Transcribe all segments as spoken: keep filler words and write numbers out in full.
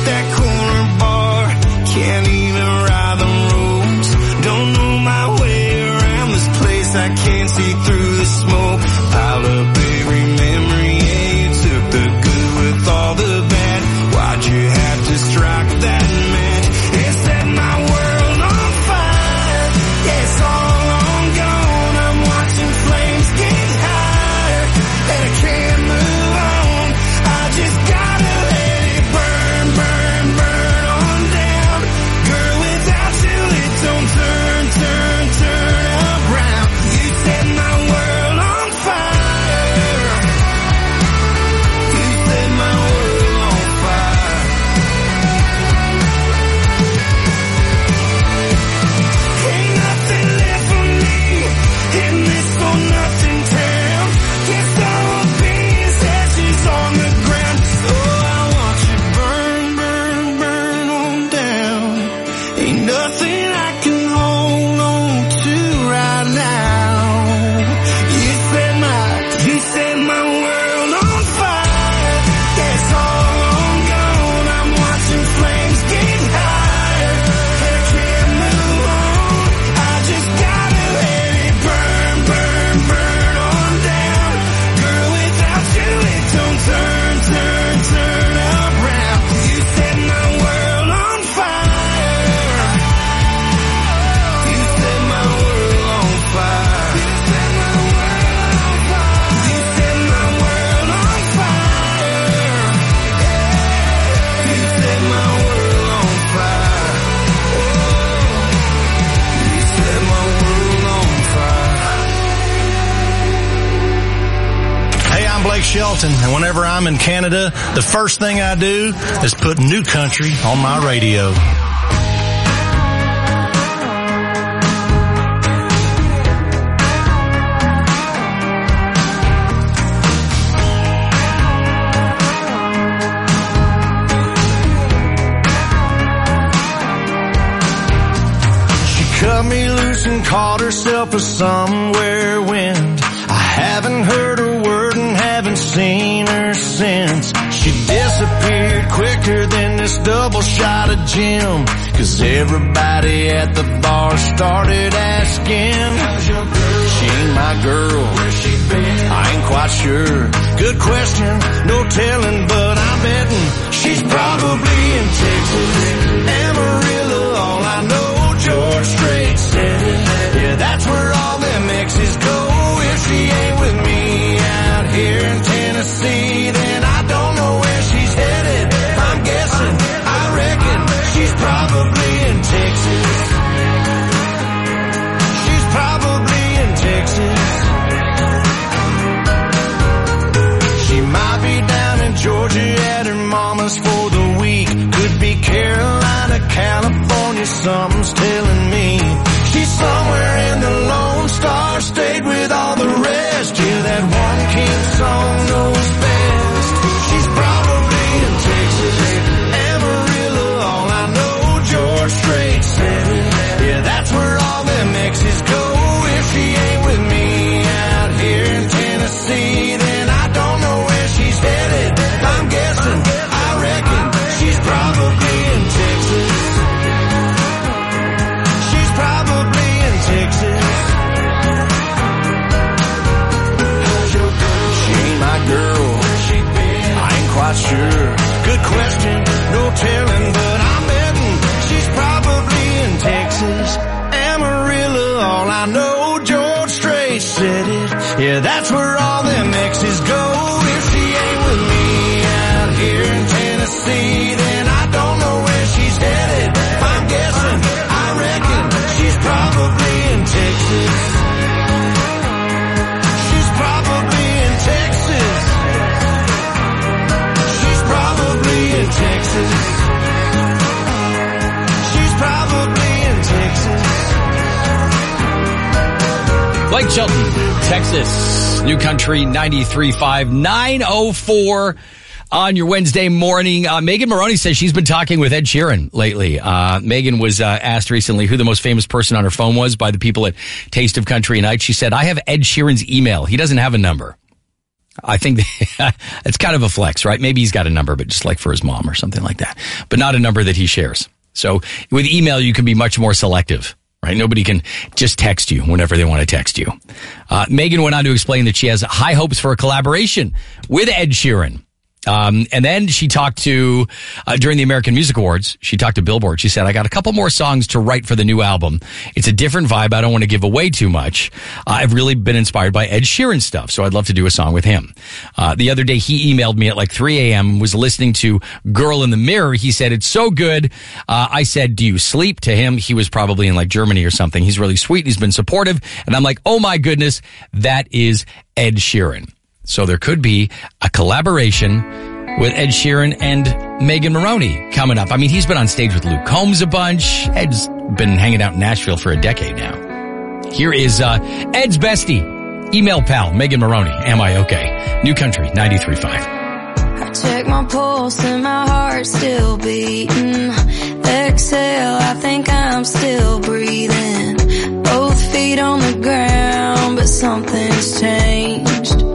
that corner bar. Can't even ride the roads. Don't know my way around this place. I can't see through the smoke. Piled up every memory, and you took the good with all the bad. Why'd you have to strike that match? It set my world on fire. Yeah, it's all long gone. I'm watching flames get higher, and I can't move on. I just gotta let it burn, burn, burn on down. Girl, without you it don't turn, turn, turn around. You set my world on fire. You set my world on fire. Ain't nothing left for me in this for nothing town. Guess I'll be as ashes on the ground. So I watch you burn, burn, burn on down. Ain't nothing I can hold on to right now. You set my, you set my world on fire. Yeah, it's all long gone. I'm watching flames get higher, and I can't move on. I just gotta let it burn, burn, burn on down. Girl, without you it don't turn, turn, turn around. You set my world on fire. You set my world on fire. You set my world on fire. You set my world on fire. You set my world on fire. You set my world on fire. Hey, I'm Blake Shelton, and whenever I'm in Canada, the first thing I do is put New Country on my radio. She cut me loose and called herself a somewhere wind. I haven't heard a word and haven't seen her since. She disappeared quicker than this double shot of gin. Cause everybody at the bar started asking, how's your girl? She ain't my girl. Where's she been? I ain't quite sure. Good question, no telling, but I'm betting she's probably in Texas. Amarillo, all I know, George Strait said it. Yeah, that's where all them exes go. If she ain't with me out here in Tennessee, then I don't know where she's headed. I'm guessing, I reckon she's probably in Texas. She's probably in Texas. She might be down in Georgia at her mama's for the week. Could be Carolina, California, something's telling me. She's somewhere in the Lone Star State with all the rest. Yeah, that one King song knows best. She's probably in Texas. Amarillo, all I know, George Strait said it. Yeah, that's where all them exes go. If she ain't with me out here in Tennessee, then I don't know where she's headed. I'm guessing, I reckon she's probably in Texas. She's probably in Texas. She ain't my girl. I ain't quite sure. Good question, no telling, but I'm betting she's probably in Texas. Amarillo, all I know, George Strait said it. Yeah, that's where all them exes go. If she ain't with me out here in Tennessee, then I don't know where she's headed. I'm guessing, I reckon she's probably in Texas. She's probably in Texas. She's probably in Texas. She's probably in Texas. Blake Shelton, Texas, New Country ninety-three point five, nine oh four on your Wednesday morning. Uh, Megan Maroney says she's been talking with Ed Sheeran lately. Uh, Megan was uh, asked recently who the most famous person on her phone was by the people at Taste of Country Night. She said, I have Ed Sheeran's email. He doesn't have a number. I think it's kind of a flex, right? Maybe he's got a number, but just like for his mom or something like that, but not a number that he shares. So with email, you can be much more selective, right? Nobody can just text you whenever they want to text you. Uh, Megan went on to explain that she has high hopes for a collaboration with Ed Sheeran. Um, and then she talked to, uh, during the American Music Awards, she talked to Billboard. She said, I got a couple more songs to write for the new album. It's a different vibe. I don't want to give away too much. Uh, I've really been inspired by Ed Sheeran stuff, so I'd love to do a song with him. Uh, the other day he emailed me at like three a.m., was listening to Girl in the Mirror. He said, it's so good. Uh, I said, do you sleep? To him, he was probably in like Germany or something. He's really sweet. He's been supportive. And I'm like, oh my goodness, that is Ed Sheeran. So there could be a collaboration with Ed Sheeran and Megan Moroney coming up. I mean, he's been on stage with Luke Combs a bunch. Ed's been hanging out in Nashville for a decade now. Here is uh, Ed's bestie, email pal, Megan Moroney. Am I okay? New Country, ninety-three point five. I check my pulse and my heart's still beating. Exhale, I think I'm still breathing. Both feet on the ground, but something's changed.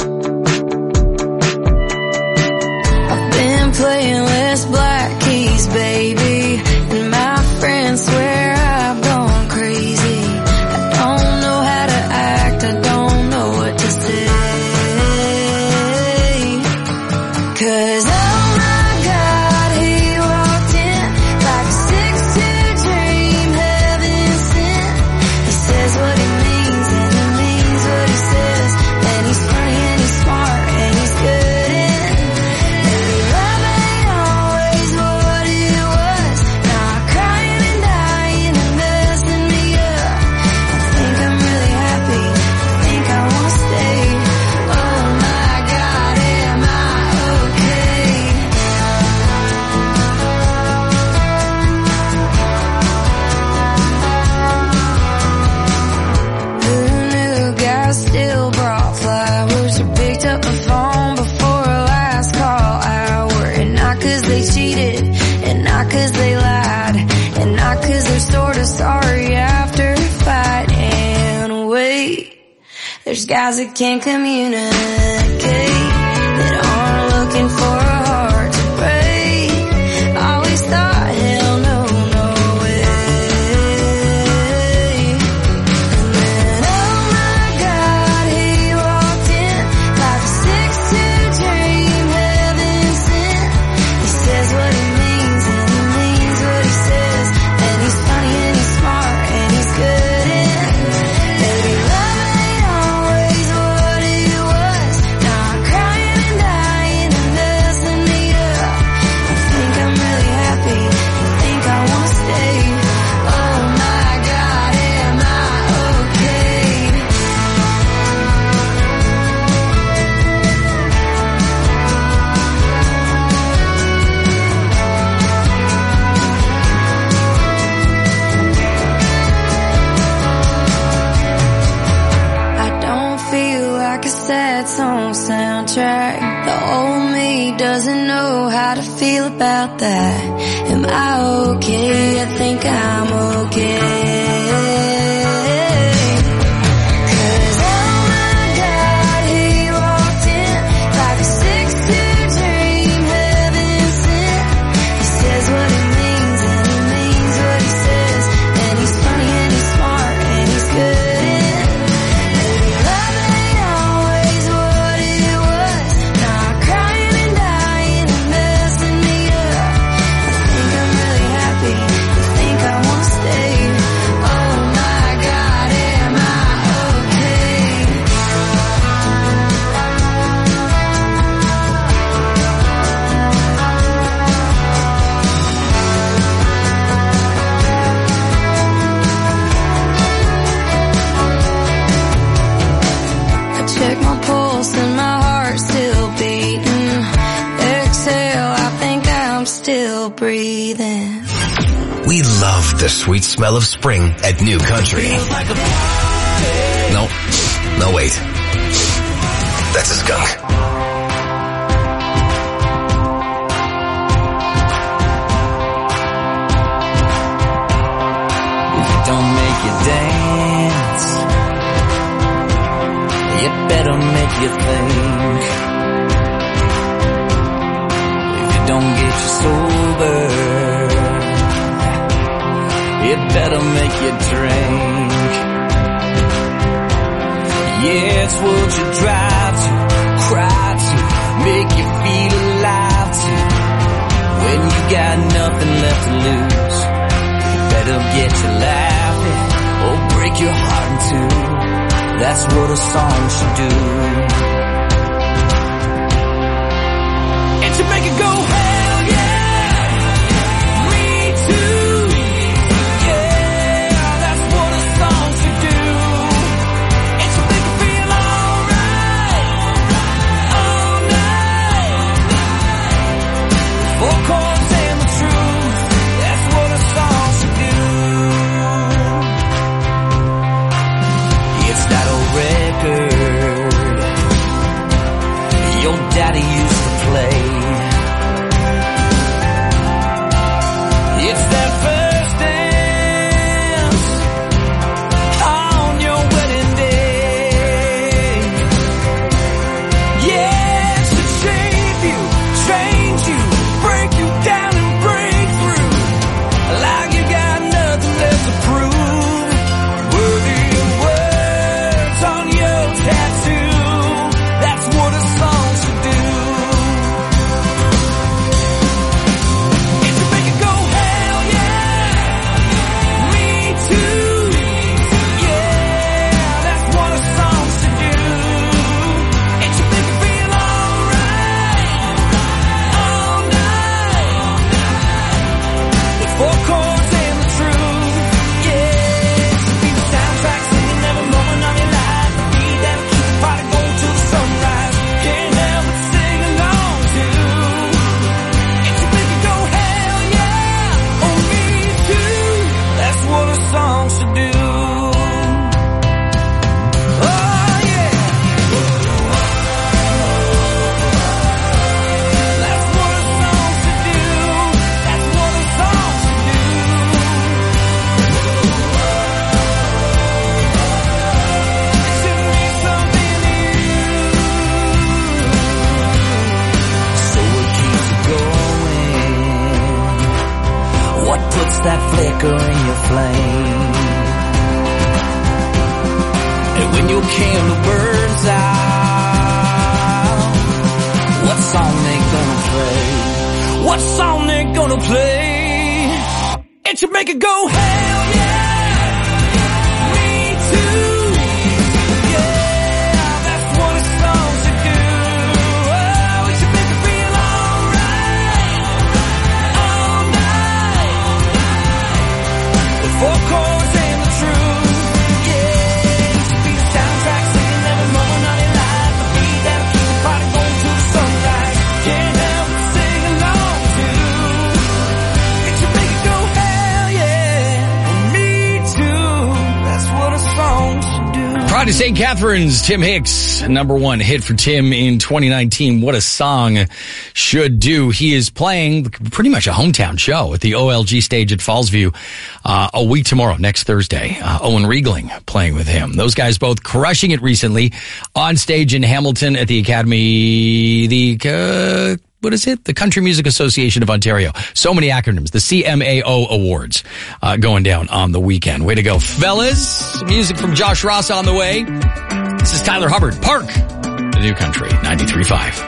Playing less black keys, baby, and my friends swear I've gone crazy. I don't know how to act, I don't know what to say. 'Cause oh my God, he walked in like a six two dream, heaven sent. He says what he means and he means what he says, and he's funny and he's smart and he's good in. Still brought flowers, or picked up the phone before our last call hour. And not 'cause they cheated, and not 'cause they lied, and not 'cause they're sort of sorry after a fight. And wait, there's guys that can't communicate, that aren't looking for a heart to break. Always thought, hell no, no way. Soundtrack. The old me doesn't know how to feel about that. Am I okay? I think I'm okay. Breathing. We love the sweet smell of spring at New Country. No, no wait. That's a skunk. If it don't make you dance, it better make you think. don't get you sober, it better make you drink. Yeah, it's what you drive to, cry to, make you feel alive to. When you got nothing left to lose, it better get you laughing or break your heart in two. That's what a song should do. It should make it go, hell yeah, me too. Yeah, that's what a song should do. It should make you feel alright, all night. Four chords and the truth, that's what a song should do. It's that old record your daddy used to play. It's that first dance on your wedding day. Yeah, it should shape you, change you, break you down and break through. Like you got nothing left to prove. Worthy of words on your tattoo. That's what a song should do. It should make it go, hell yeah, me too. Yeah, that's what a song should do. It should make you feel alright, all night. With four chords and the truth. Yeah, it should be the soundtrack singing every moment of your life. The beat that'll keep the party going till the sunrise. Can't help but sing along to. It should make you go, hell yeah, oh me too. That's what a song should do. Oh yeah. That's what a song should do. That's what a song should do. It should mean something to you. So it keeps you going. What puts that flicker in your flame? And when your candle burns out, what song they gonna play? What song they gonna play? It should make it go, hell yeah, me too. Yeah, that's what a song should do. Oh, it should make you feel alright, all night. With four chords and the truth. Yeah, it should be the soundtrack singing every moment of your life. The beat that'll keep the party going till the sunrise. Can't help but sing along to. It should make it go, hell yeah, me too. That's what a song should do. Pride of Saint Catherine's, Tim Hicks, number one hit for Tim in twenty nineteen. What a song should do. He is playing pretty much a hometown show at the O L G stage at Fallsview uh, a week tomorrow, next Thursday. Uh, Owen Riegling playing with him. Those guys both crushing it recently on stage in Hamilton at the Academy, the, uh, what is it? The Country Music Association of Ontario. So many acronyms. The C M A O Awards uh, going down on the weekend. Way to go, fellas. Music from Josh Ross on the way. This is Tyler Hubbard. Park, the New Country, ninety-three point five.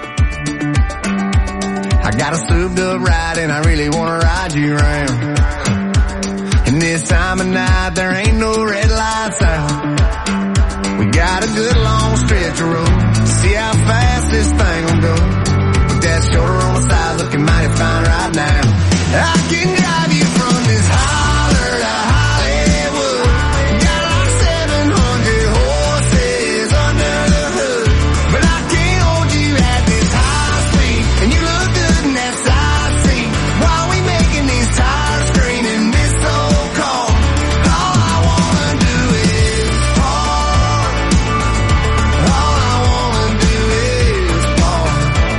I got a souped up ride and I really wanna ride you around. And this time of night there ain't no red lights out. We got a good long stretch of road to see how fast this thing will go. With that shoulder on the side looking mighty fine right now. I can drive you from this holler to Hollywood. Got like seven hundred horses under the hood. But I can't hold you at this high speed. And you look good in that side seat. While we making these tires scream in this old car. All I wanna do is park. All I wanna do is park.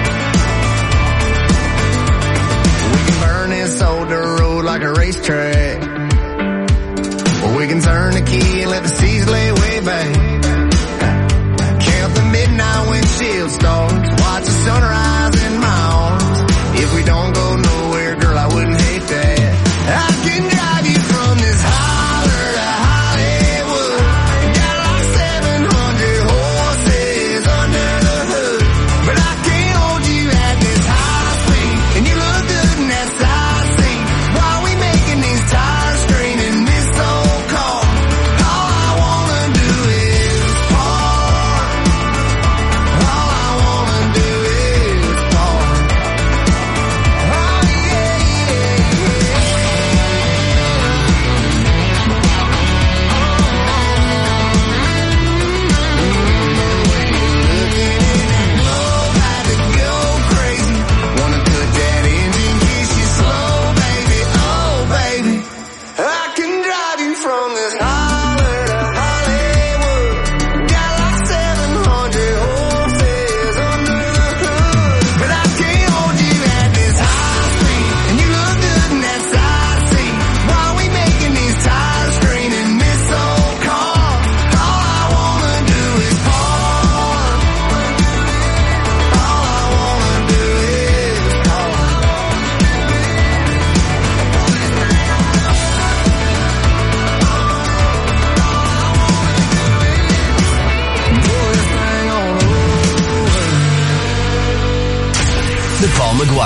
We can burn this old dirt road like a racetrack. Or we can turn the key and let the seas lay way back. Count the midnight windshield stars. Watch the sunrise in my arms. If we don't go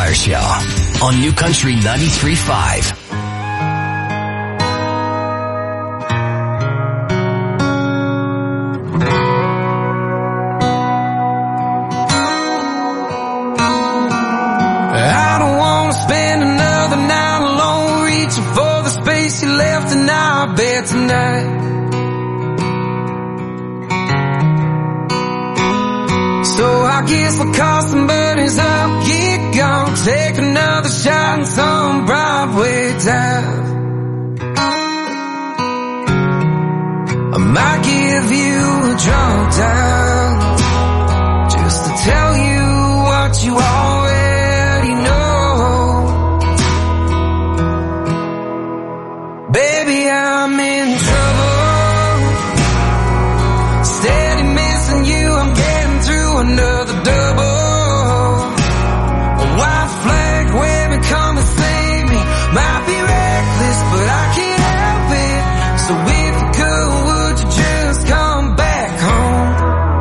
McIntyre Show on New Country ninety-three point five. I don't wanna spend another night alone, reaching for the space you left in our bed tonight. So I guess we'll call some buddies up, get gone, take another shot in some Broadway dive. I might give you a drunk dial, just to tell you what you already know. Baby, I'm in trouble, steady missing you, I'm getting through another double. A white flag waving, come and save me. Might be reckless, but I can't help it. So if you could, would you just come back home?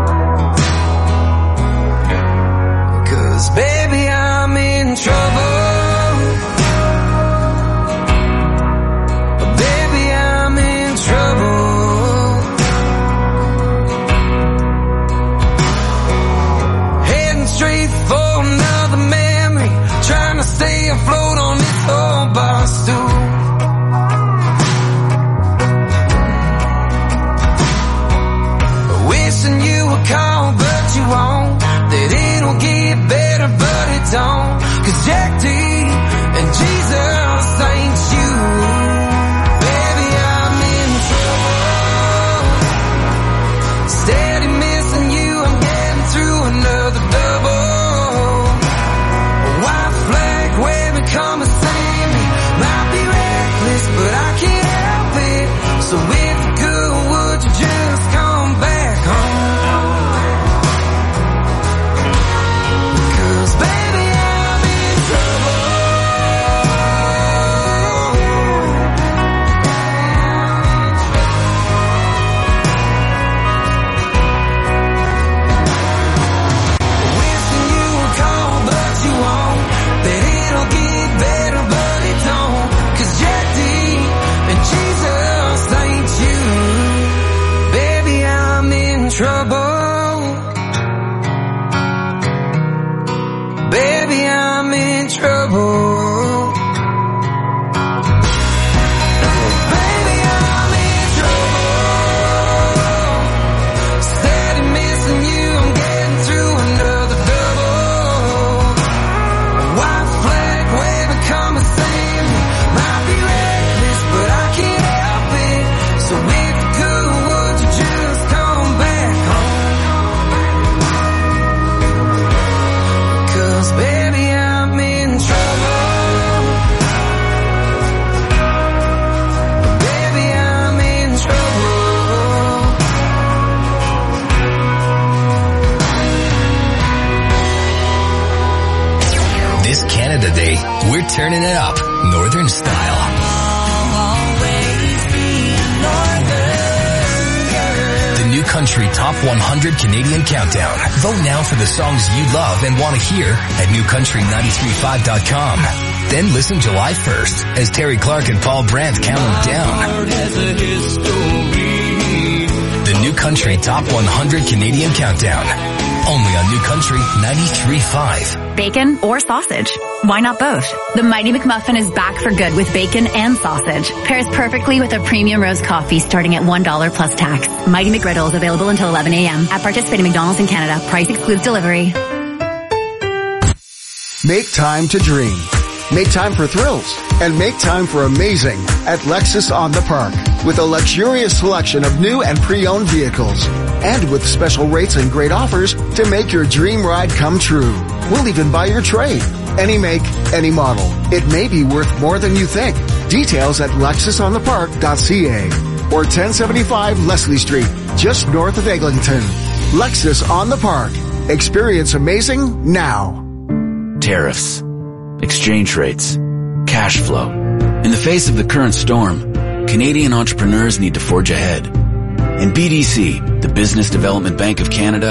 'Cause baby, I'm in trouble. Baby, I'm in trouble. Heading straight for another memory, trying to stay afloat on this old bar stool. Wishing you would call, but you won't. That it'll get better, but it don't. 'Cause Jack D and Jesus ain't you. Baby, I'm in trouble, steady missing you, I'm getting through another double. A white flag waving, come and save me. Might be reckless, but I can't help it. So if you could, would you just come back home? 'Cause baby, I'm in trouble. Wishing you would call, but you won't. That it'll get better, but it don't. 'Cause Jack D and Jesus ain't you. Baby, I'm in trouble. Baby, I'm in trouble. Baby, I'm in trouble. Steady missing you, I'm getting through another double. White flag waving, come and save me. Might be reckless, but I can't help it. So if you could, would you just come back home? 'Cause baby, I'm in trouble. Baby, I'm in trouble. This Canada Day, we're turning it up, Northern style. The New Country Top one hundred Canadian Countdown. Vote now for the songs you love and want to hear at new country nine three five dot com. Then listen July first as Terry Clark and Paul Brandt count them down. The New Country Top one hundred Canadian Countdown. Only on New Country ninety-three point five. Bacon or sausage? Why not both? The Mighty McMuffin is back for good with bacon and sausage. Pairs perfectly with a premium roast coffee starting at one dollar plus tax. Mighty McGriddle is available until eleven a.m. at participating McDonald's in Canada. Price excludes delivery. Make time to dream. Make time for thrills. And make time for amazing at Lexus on the Park. With a luxurious selection of new and pre-owned vehicles. And with special rates and great offers to make your dream ride come true. We'll even buy your trade. Any make, any model. It may be worth more than you think. Details at lexus on the park dot c a or ten seventy-five Leslie Street, just north of Eglinton. Lexus on the Park. Experience amazing now. Tariffs, exchange rates, cash flow. In the face of the current storm, Canadian entrepreneurs need to forge ahead. In B D C, the Business Development Bank of Canada,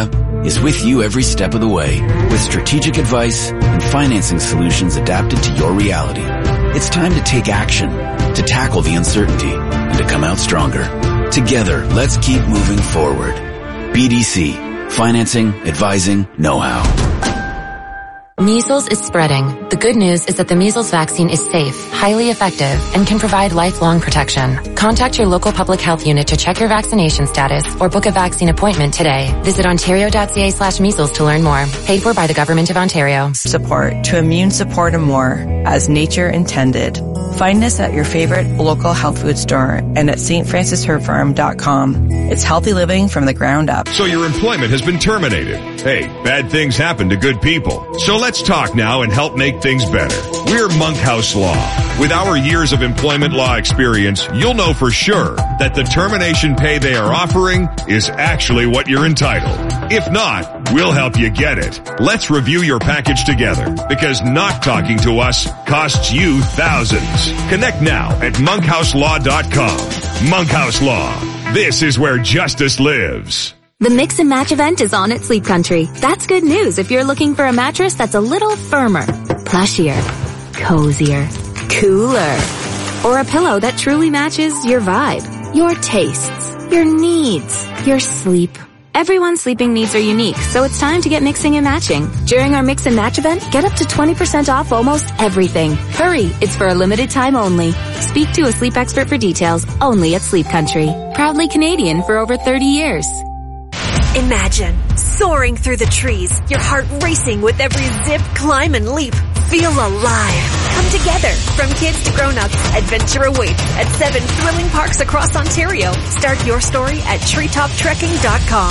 is with you every step of the way with strategic advice and financing solutions adapted to your reality. It's time to take action, to tackle the uncertainty, and to come out stronger. Together, let's keep moving forward. B D C. Financing, advising, know-how. Measles is spreading. The good news is that the measles vaccine is safe, highly effective, and can provide lifelong protection. Contact your local public health unit to check your vaccination status or book a vaccine appointment today. Visit ontario.ca slash measles to learn more. Paid for by the Government of Ontario. Support to immune support and more, as nature intended. Find us at your favorite local health food store and at st francis herb farm dot com. It's healthy living from the ground up. So your employment has been terminated. Hey, bad things happen to good people. So let's talk now and help make things better. We're Monkhouse Law. With our years of employment law experience, you'll know for sure that the termination pay they are offering is actually what you're entitled. If not, we'll help you get it. Let's review your package together, because not talking to us costs you thousands. Connect now at monkhouse law dot com. Monkhouse Law. This is where justice lives. The Mix and Match event is on at Sleep Country. That's good news if you're looking for a mattress that's a little firmer, plushier, cozier, cooler, or a pillow that truly matches your vibe, your tastes, your needs, your sleep. Everyone's sleeping needs are unique, so it's time to get mixing and matching. During our Mix and Match event, get up to twenty percent off almost everything. Hurry, it's for a limited time only. Speak to a sleep expert for details, only at Sleep Country. Proudly Canadian for over thirty years. Imagine soaring through the trees, your heart racing with every zip, climb, and leap. Feel alive. Come together. From kids to grown-ups, adventure awaits at seven thrilling parks across Ontario. Start your story at treetop trekking dot com.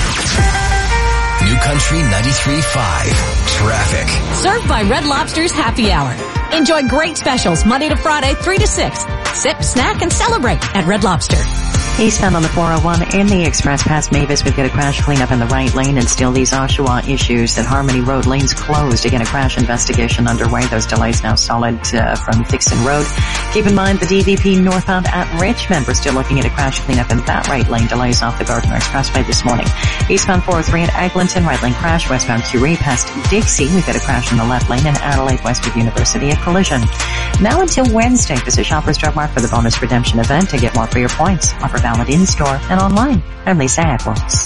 New Country ninety-three point five. Traffic. Served by Red Lobster's Happy Hour. Enjoy great specials Monday to Friday, three to six. Sip, snack, and celebrate at Red Lobster. Eastbound on the four oh one and the Express past Mavis, we've got a crash cleanup in the right lane, and still these Oshawa issues that Harmony Road lanes closed. Again, a crash investigation underway. Those delays now solid uh, from Dixon Road. Keep in mind the D V P northbound at Richmond. We're still looking at a crash cleanup in that right lane. Delays off the Gardner Expressway this morning. Eastbound four oh three at Eglinton, right lane crash. Westbound Curie past Dixie, we've got a crash in the left lane, and Adelaide west of University, a collision. Now until Wednesday, visit Shoppers Drug Mart for the bonus redemption event to get more for your points. Offer valid in-store and online. I'm Lisa Edwards.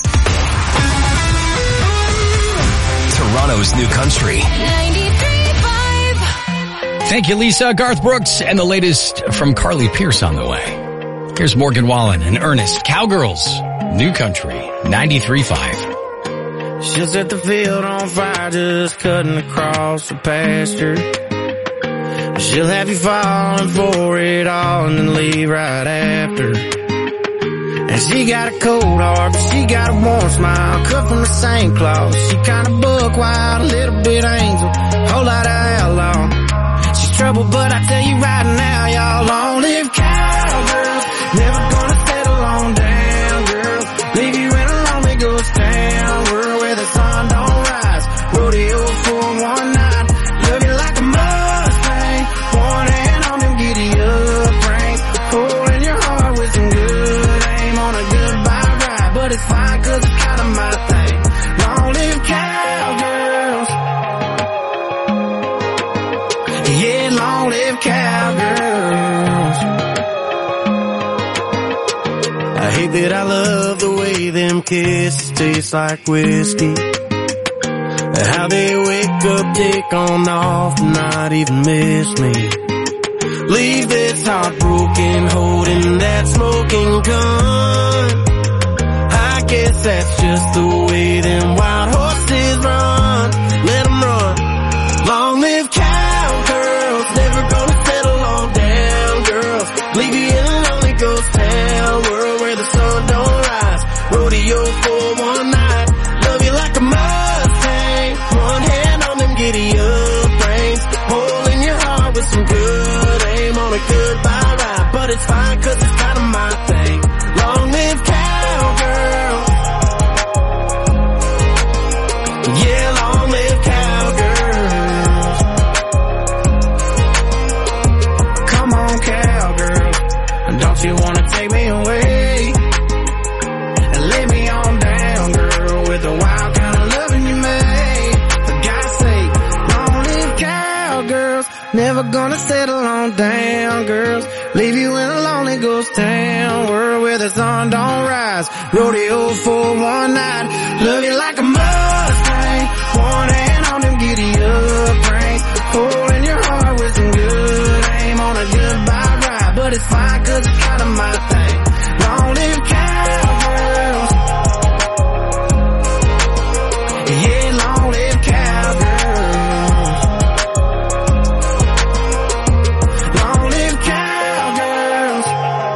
Toronto's New Country. Thank you, Lisa. Garth Brooks and the latest from Carly Pierce on the way. Here's Morgan Wallen and Ernest. Cowgirls, New Country, ninety-three point five. She'll set the field on fire just cutting across the pasture. She'll have you falling for it all and then leave right after. And she got a cold heart, but she got a warm smile, cut from the same cloth. She kinda buck wild, a little bit angel, whole lot of outlaw. She's trouble, but I tell you right now, y'all, long live cowgirls. Never gonna settle on down, girls. Leave you in a lonely ghost town, world where the sun don't rise. Rodeo for one night, love you like a Mustang. One hand on them giddy up reins, hole in your heart with some good aim on a goodbye ride. But it's fine, cause it's kinda my thing. Long live cowgirls. Yeah, long live cowgirls. I hate that I love the way them kisses taste like whiskey. How they wake up, take on off, and not even miss me. Leave this heart broken, holding that smoking gun. I guess that's just the way them wild horses run. Let them run. Long live cowgirls, never gonna settle on down, girls. Leave you in a lonely ghost town, world where the sun don't rise. Rodeo for one night, love you like a Mustang. One hand on them giddy up reins, hole in your heart with some good aim on a goodbye ride. But it's fine, cause it's kinda my thing. Long live cowgirls. Yeah, long live cowgirls. Come on, cowgirl, don't you wanna take me away and lay me on down, girl, with a wild kind of down, down, girls. Leave you in a lonely ghost town, world where the sun don't rise. Rodeo for one night, love you like a Mustang. One hand on them giddy up reins, holding your heart with some good aim on a goodbye ride. But it's fine 'cause it's kind of my thing. Long live cowgirls. Yeah, long live cowgirls. Long live cowgirls.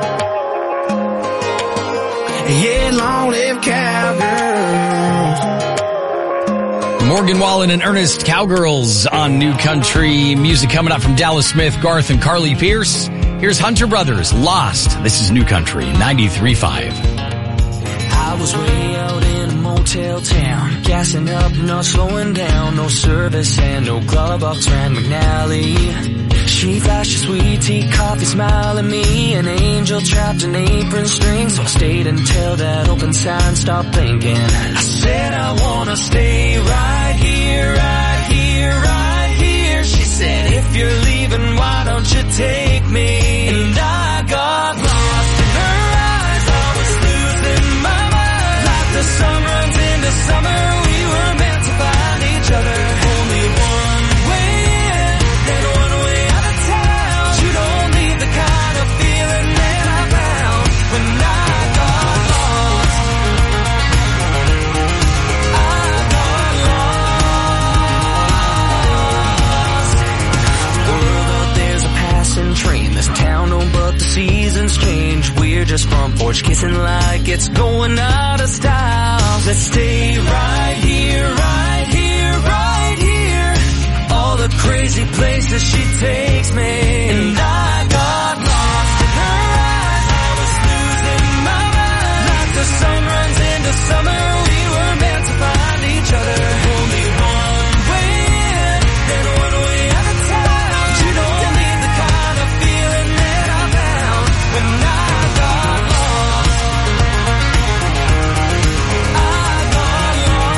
Yeah, long live cowgirls. Morgan Wallen and Ernest, Cowgirls on New Country Music. Coming up from Dallas Smith, Garth, and Carly Pierce. Here's Hunter Brothers, Lost. This is New Country ninety-three point five. I was way out in a motel town, gassing up, not slowing down. No service and no glove box ran McNally. She flashed a sweet tea, coffee, smile at me. An angel trapped in apron strings. So I stayed until that open sign stopped blinking. I said I wanna stay right here, right here, right here. She said, if you're leaving, why don't you take me? And I got lost in her eyes. I was losing my mind. Like the sun runs into summer, we were meant to find each other. Only one way in and one way out of town. You don't need the kind of feeling that I found when I got lost. I got lost. World out there's a passing train. This town, no, but the seasons change. We're just front porch kissing like it's going out of style. Let's stay right here, right here, right here. All the crazy places she takes me. And I got lost in her eyes. I was losing my mind. Like the sun runs into summer, we were meant to find each other. Only one way in and one way out of town. You don't need the kind of feeling that I found when I got lost. I got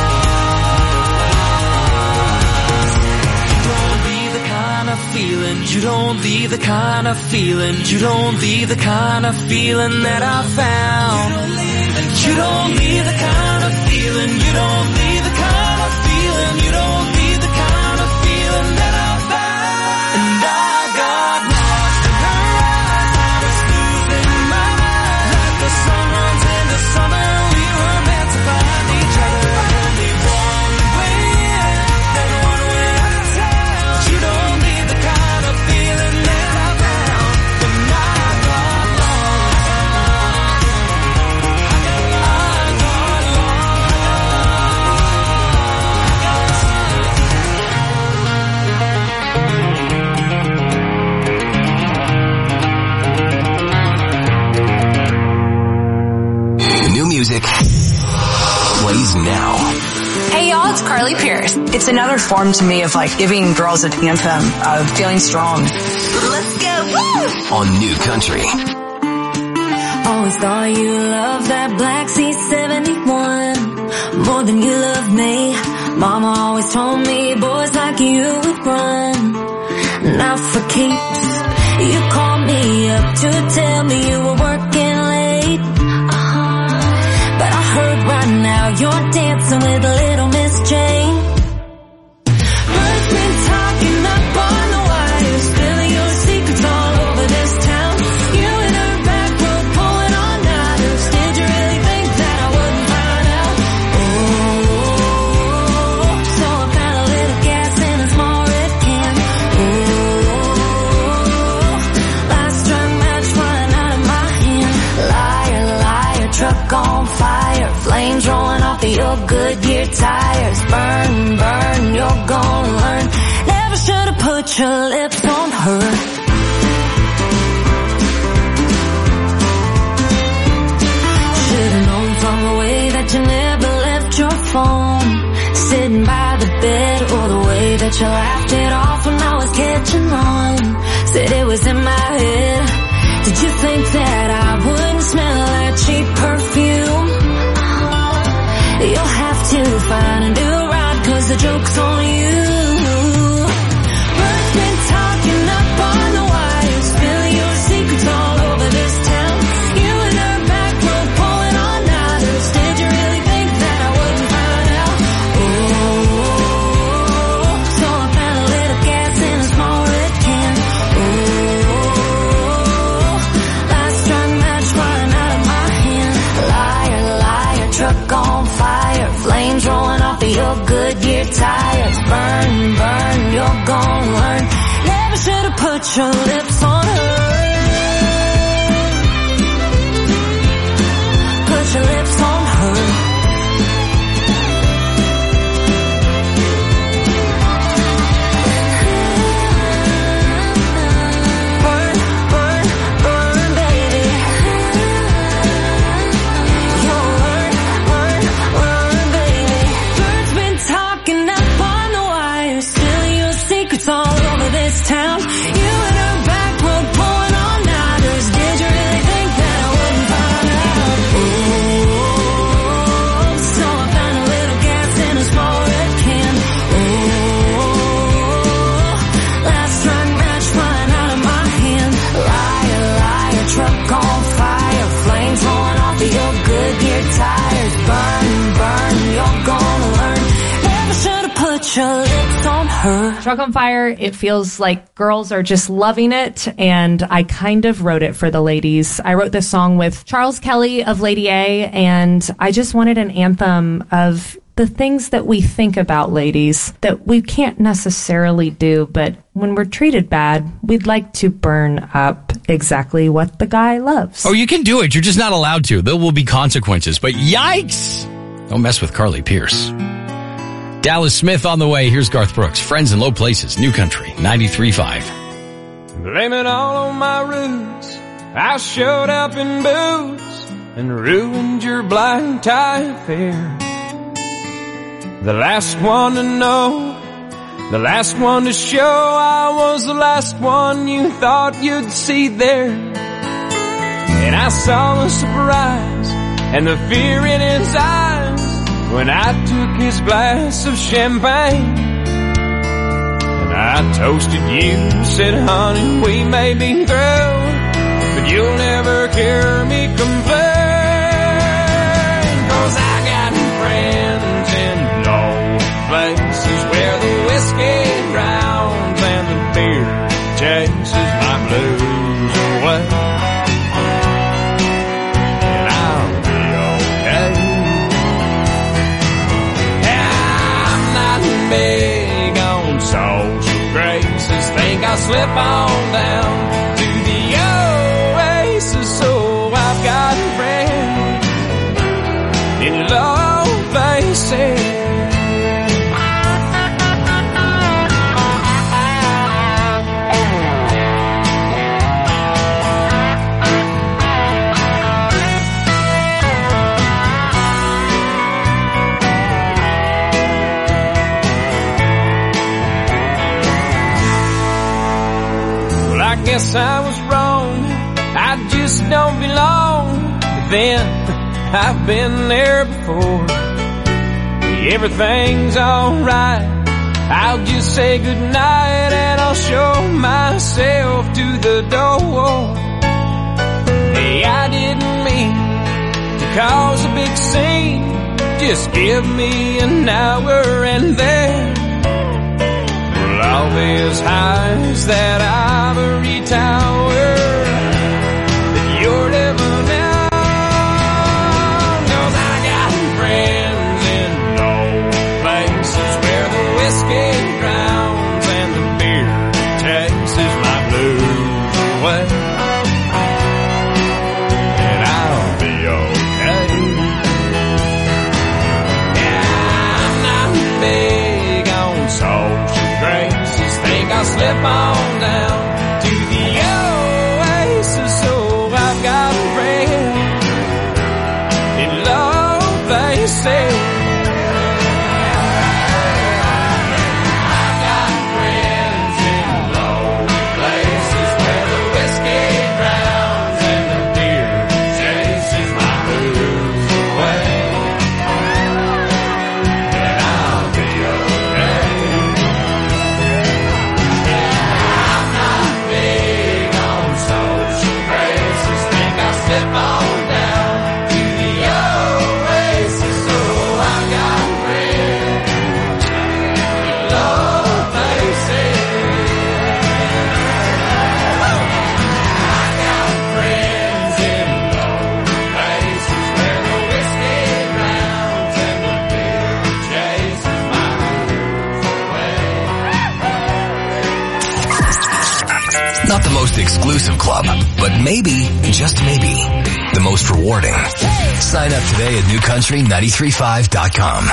lost. You don't leave the kind of feeling, you don't leave the kind of feeling that I found. You don't leave the kind of feeling, you don't leave the kind of feeling, you don't leave the kind of feeling that I found. And I got lost in her eyes. I was losing my mind. Like the sun runs into summer, we were meant to find each other. Only one way in and one way out of town. You don't need the kind of feeling that I found when I got lost. I got The new music plays now. Hey y'all, it's Carly Pierce. It's another form to me of like giving girls an anthem of feeling strong. Let's go, woo! On New Country. Always thought you loved that Black C seventy-one more than you love me. Mama always told me boys like you would run. Now for keeps, you called me up to tell me you were working late. Uh-huh. But I heard right now you're dancing with little Miss Jane. Birds been talking up on the wire, spilling your secrets all over this town. You and her back row pulling on nighters. Did you really think that I wouldn't find out? Oh, so I found a little gas in a small red can. Oh, last strung match flying out of my hand. Liar, liar, truck on fire, flames rolling off of your Goodyear tires. Burn, burn, you're gonna learn. Never should have put your lips on her. Should've known from the way that you never left your phone, sitting by the bed, or the way that you laughed it off when I was catching on. Said it was in my head. Did you think that I wouldn't smell that cheap perfume? You'll have to find a new ride, 'cause the joke's on you. Birds been talking up on the wire, Flames rolling off of your Goodyear tires. Burn, burn, you're gonna learn. Never should have put your lips on her. Put your lips on her. It's all over this town. You and her back road pulling all nighters. Did you really think that I wouldn't find out? Ooh, so I found a little gas in a small red can. Ooh, last truck match flying out of my hand. Liar, liar, truck on fire. Flames rolling off of your Goodyear tires. Burn, burn, you're gonna learn. Never should have put your lips on her. Truck on Fire, it feels like girls are just loving it, and I kind of wrote it for the ladies. I wrote this song with Charles Kelly of Lady A, and I just wanted an anthem of the things that we think about ladies that we can't necessarily do, but when we're treated bad, we'd like to burn up exactly what the guy loves. Oh, you can do it. You're just not allowed to. There will be consequences, but yikes! Don't mess with Carly Pierce. Dallas Smith on the way. Here's Garth Brooks. Friends in Low Places. New Country. ninety-three point five. Blame it all on my roots. I showed up in boots and ruined your black tie affair. The last one to know, the last one to show, I was the last one you thought you'd see there. And I saw the surprise and the fear in his eyes when I took his glass of champagne. And I toasted you, said, honey, we may be through, but you'll never hear me complain. Cause I got friends in low places where the whiskey drowns and the beer chases my blues away. And I'll be okay. Big on social graces, think I'll slip on down to the oasis. So I've got a friend in low places. I guess I was wrong, I just don't belong. But then, I've been there before. Everything's alright, I'll just say goodnight and I'll show myself to the door. Hey, I didn't mean to cause a big scene, just give me an hour and then all these highs that ivory tower that you're living in. Cause I got friends in low places where the whiskey drowns and the beer chases my blues away. And I'll be okay. Yeah, I'm not big on social graces, think I'll slip on down to the oasis. So I've got a friend in low places. I've got friends in low places where the whiskey exclusive club, but maybe, just maybe, the most rewarding. Sign up today at new country nine three five dot com.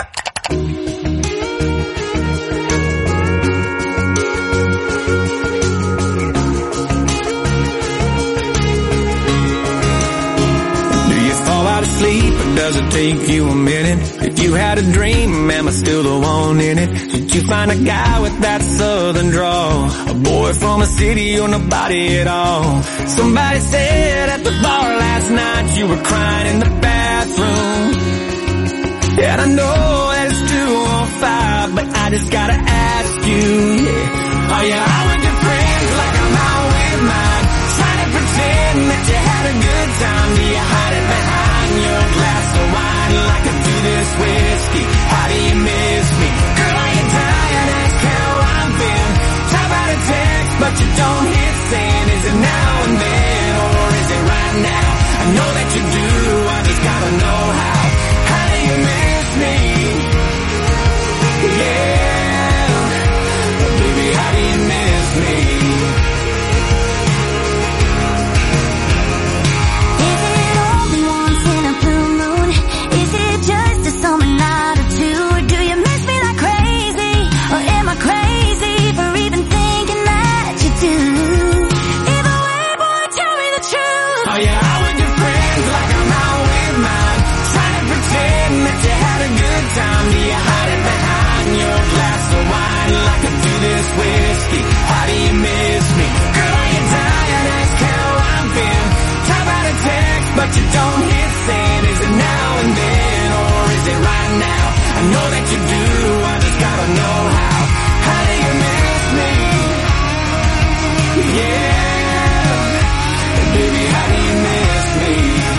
Sleep, or does it take you a minute? If you had a dream, am I still the one in it? Did you find a guy with that southern drawl? A boy from a city or nobody at all? Somebody said at the bar last night you were crying in the bathroom. And I know that it's two on five, but I just gotta ask you, yeah. Are you out with your friends like I'm out with mine? Trying to pretend that you had a good time. Do you hide it behind your glass of wine like I do this whiskey? How do you miss me? Girl, are you tired? Ask how I've been. Type out a text, but you don't hit send. Is it now and then, or is it right now? I know that you do, I just gotta know how. How do you miss me? Yeah, baby, how do you miss me? Whiskey, how do you miss me? Girl, are you tired? Ask how I've been. Type out a text, but you don't hit send. Is it now and then, or is it right now? I know that you do, I just gotta know how. How do you miss me? Yeah, baby, how do you miss me?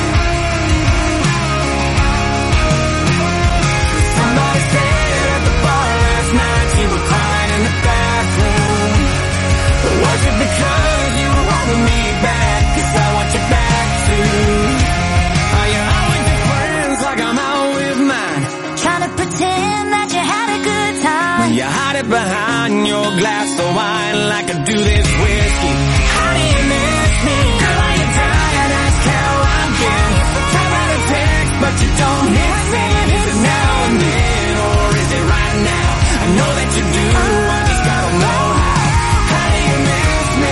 Somebody said at the bar last night you were crying in the bathroom. Was it because you were holding me back? 'Cause I want you back too. Are you out with your friends like I'm out with mine? Trying to pretend that you had a good time. When you hide it behind your glass of wine like I do this whiskey. How do you miss me? Girl, are you tired? Ask how I've been. Type out a text, but you don't hit send. Is it now and then, or is it right now? I know that you do, I just gotta know how. How do you miss me?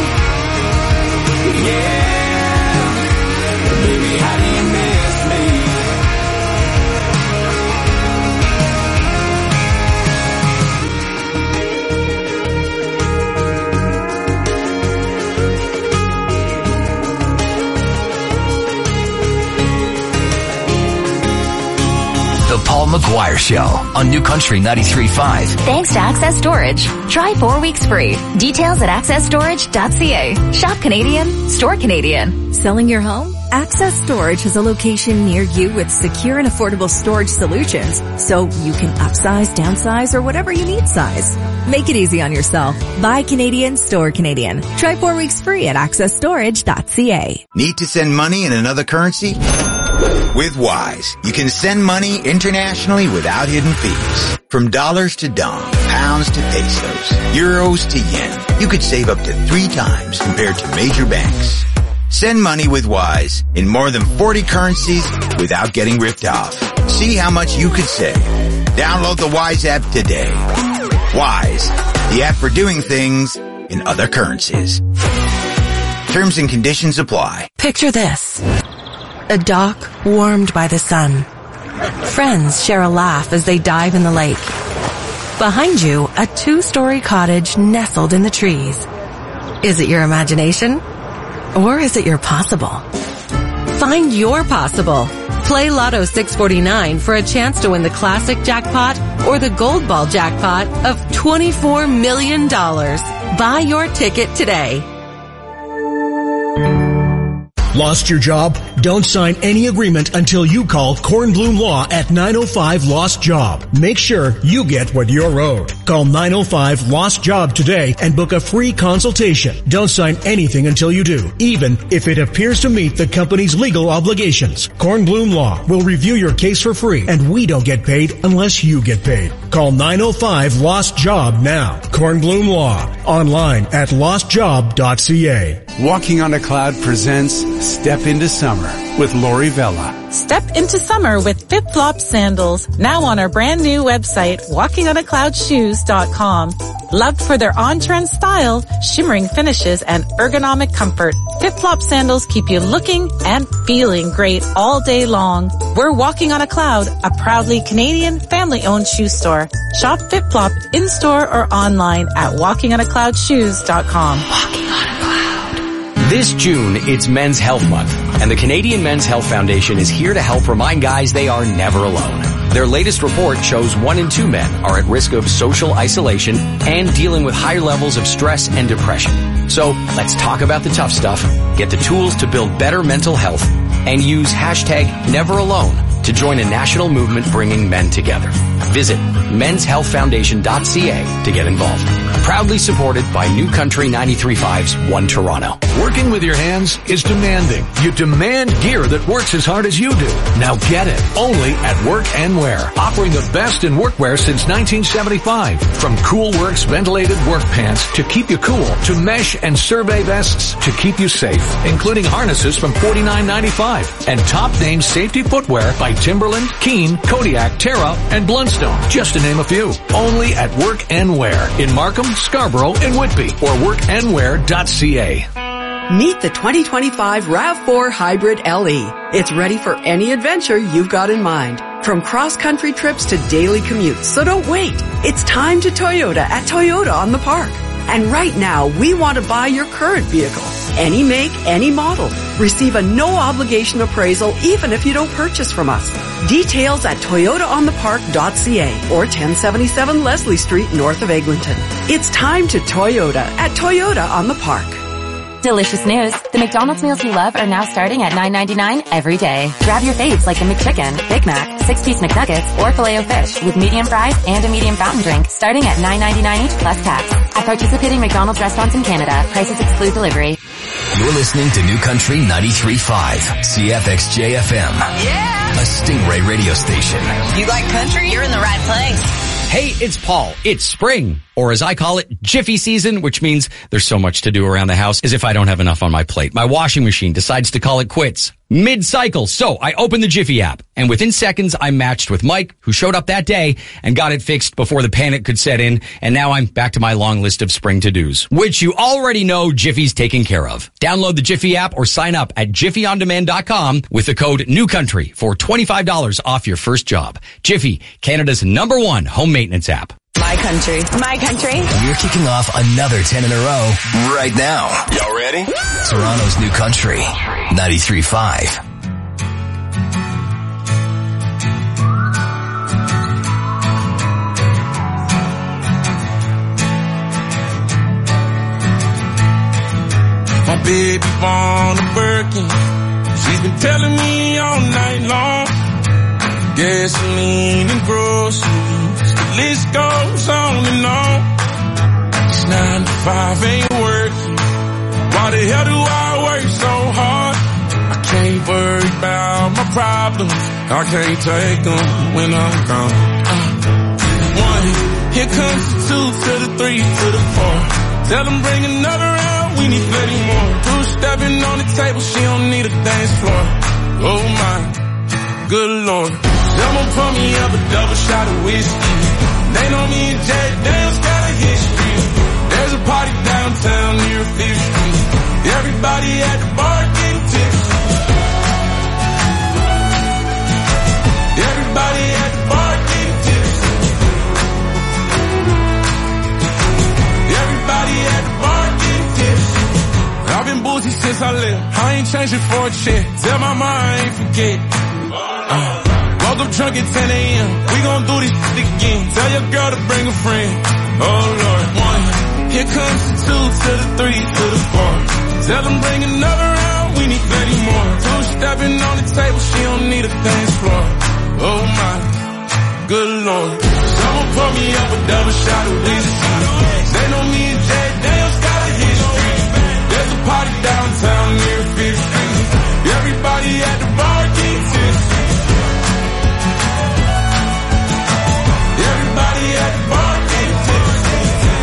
Yeah, baby, how do you miss me? The Paul McGuire Show on New Country ninety-three point five. Thanks to Access Storage. Try four weeks free. Details at access storage dot c a. Shop Canadian, store Canadian. Selling your home? Access Storage has a location near you with secure and affordable storage solutions, so you can upsize, downsize, or whatever you need size. Make it easy on yourself. Buy Canadian, store Canadian. Try four weeks free at access storage dot c a. Need to send money in another currency? With Wise, you can send money internationally without hidden fees. From dollars to dong, pounds to pesos, euros to yen, you could save up to three times compared to major banks. Send money with Wise in more than forty currencies without getting ripped off. See how much you could save. Download the Wise app today. Wise, the app for doing things in other currencies. Terms and conditions apply. Picture this. A dock warmed by the sun. Friends share a laugh as they dive in the lake. Behind you, a two-story cottage nestled in the trees. Is it your imagination? Or is it your possible? Find your possible. Play Lotto six forty-nine for a chance to win the classic jackpot or the gold ball jackpot of twenty-four million dollars. Buy your ticket today. Lost your job? Don't sign any agreement until you call Kornblum Law at nine oh five Lost Job. Make sure you get what you're owed. Call nine oh five Lost Job today and book a free consultation. Don't sign anything until you do, even if it appears to meet the company's legal obligations. Kornblum Law will review your case for free, and we don't get paid unless you get paid. Call nine oh five Lost Job now. Kornblum Law. Online at lost job dot c a. Walking on a Cloud presents Step into Summer with Lori Vella. Step into summer with Flip Flop sandals, now on our brand new website, walking on a cloud shoes dot com. Loved for their on-trend style, shimmering finishes, and ergonomic comfort, Flip Flop sandals keep you looking and feeling great all day long. We're Walking on a Cloud, a proudly Canadian family-owned shoe store. Shop Flip Flop in-store or online at walking on a cloud shoes dot com. Walking on a Cloud. This June, it's Men's Health Month, and the Canadian Men's Health Foundation is here to help remind guys they are never alone. Their latest report shows one in two men are at risk of social isolation and dealing with higher levels of stress and depression. So let's talk about the tough stuff, get the tools to build better mental health, and use hashtag never alone to join a national movement bringing men together. Visit men's health foundation dot c a to get involved. Proudly supported by New Country ninety-three point five's One Toronto. Working with your hands is demanding. You demand gear that works as hard as you do. Now get it. Only at Work and Wear. Offering the best in workwear since nineteen seventy-five. From Cool Works ventilated work pants to keep you cool, to mesh and survey vests to keep you safe, including harnesses from forty-nine ninety-five. And top name safety footwear by Timberland, Keen, Kodiak, Terra, and Blundstone, just to name a few. Only at Work and Wear in Markham, Scarborough, and Whitby, or work and wear dot c a. Meet the twenty twenty-five RAV four Hybrid L E. It's ready for any adventure you've got in mind. From cross-country trips to daily commutes, so don't wait. It's time to Toyota at Toyota on the Park. And right now, we want to buy your current vehicle. Any make, any model. Receive a no-obligation appraisal even if you don't purchase from us. Details at toyota on the park dot c a or ten seventy-seven Leslie Street north of Eglinton. It's time to Toyota at Toyota on the Park. Delicious news. The McDonald's meals you love are now starting at nine ninety-nine every day. Grab your faves like the McChicken, Big Mac, six-piece McNuggets, or Filet-O-Fish with medium fries and a medium fountain drink starting at nine ninety-nine each plus tax. At participating McDonald's restaurants in Canada, prices exclude delivery. You're listening to New Country ninety-three point five, C F X J F M. Yeah! A Stingray radio station. You like country? You're in the right place. Hey, it's Paul. It's spring, or as I call it, Jiffy season, which means there's so much to do around the house as if I don't have enough on my plate. My washing machine decides to call it quits mid-cycle. So I opened the Jiffy app, and within seconds, I matched with Mike, who showed up that day and got it fixed before the panic could set in. And now I'm back to my long list of spring to-dos, which you already know Jiffy's taken care of. Download the Jiffy app or sign up at jiffy on demand dot com with the code NEWCOUNTRY for twenty-five dollars off your first job. Jiffy, Canada's number one home maintenance app. My country. My country. We're kicking off another ten in a row right now. Y'all ready? Toronto's New Country ninety-three point five. My baby born a Birkin. She's been telling me all night long. Gasoline and groceries, the list goes on and on. This nine to five ain't working. Why the hell do I work so hard? I can't worry about my problems. I can't take them when I'm gone. Uh, one, here comes the two to the three to the four. Tell them bring another round, we need plenty more. Two stepping on the table, she don't need a dance floor. Oh my, good Lord. Someone pour me up a double shot of whiskey. They know me and Jack Daniels got a history. There's a party downtown near Fifth Street. Everybody at the bar getting tipsy. Everybody at the bar getting tipsy. Everybody at the bar getting tipsy. I've been boozy since I left. I ain't changing for a check. Tell my mom I ain't forget. Uh. Woke up drunk at ten a.m. We gon' do this shit again. Tell your girl to bring a friend. Oh Lord. One, here comes the two to the three to the four. Tell them bring another round. we need plenty more. Two stepping on the table, she don't need a dance floor. Oh my, good lord. Someone pour me up a double shot of whiskey. They know me and Jay Dale's got a history. There's a party downtown near Fifth Street. Everybody at the bar getting tipsy. Everybody at the bar getting tipsy.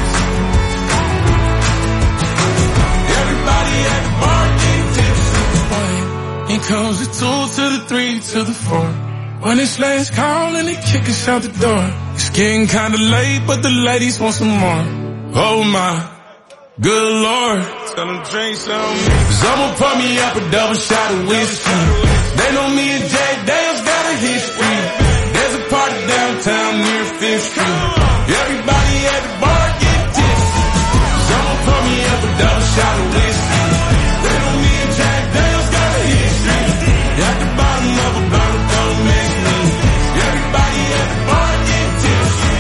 Everybody at the bar getting tipsy. Here comes the two to the three to the four. When it's last call and they kick us out the door. It's getting kinda late, but the ladies want some more. Oh my, good lord. Tell them drink some. Someone pour me up a double shot of whiskey. They know me and Jay Dale's got a history. There's a party downtown near Fifth Street. Everybody at the bar get tipsy. Someone pour me up a double shot of whiskey. They know me and Jay Dale's got a history. At the bottom of a bottle, don't make me. Everybody at the bar get tipsy.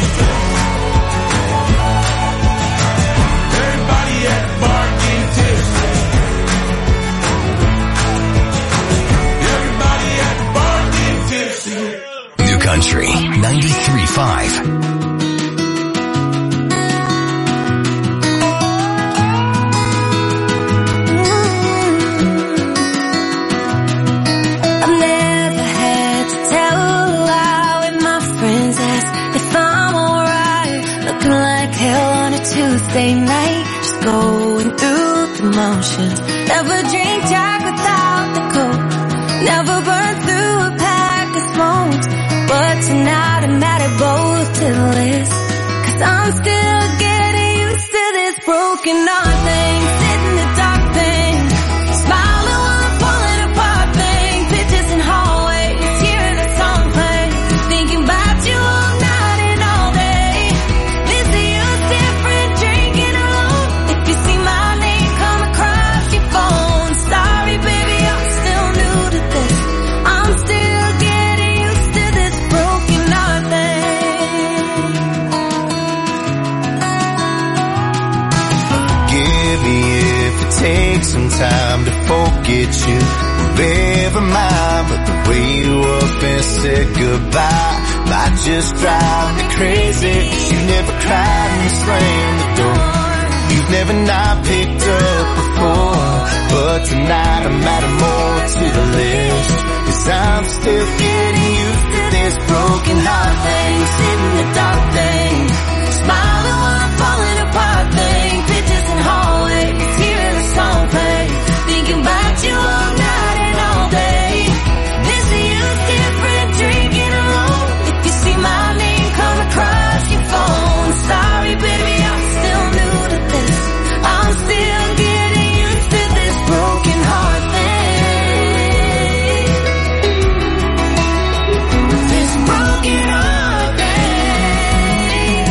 Everybody at the bar get tipsy. Everybody at the bar get tipsy. New Country ninety-three point five. Tuesday night, just going through the motions. Never drink Jack without the Coke. Never burn through a pack of smokes. But tonight I'm mad at both to the list. Cause I'm still getting used to this broken heart thing. Sit in the dark thing. Smiling while I'm falling apart thing. Pictures in hallways, hearing a song play. Thinking about you all night and all day. Missing you different, drinking alone. If you see my name come across your phone. Sorry baby, I'm still new to this. I'm still getting used to this broken heart thing. Forgive me if it takes some time to forget you. Never mind, but the way you up and said goodbye might just drive me crazy. You never cried and slammed the door. You've never not picked up before. But tonight I'm adding more to the list. Cause I'm still getting used to this broken heart thing. Sitting in the dark thing. Smiling while I'm falling apart thing. Pictures in hallways, hearing a song play. Thinking about you all night and all day. Missing you different, drinking alone. If you see my name come across your phone. Sorry baby, I'm still new to this. I'm still getting used to this broken heart thing. This broken heart thing.